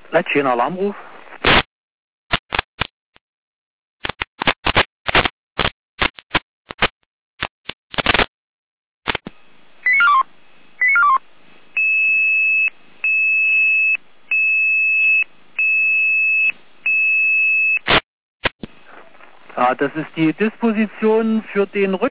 Leitchen Alarmruf. Ja, das ist die Disposition für den Rücken.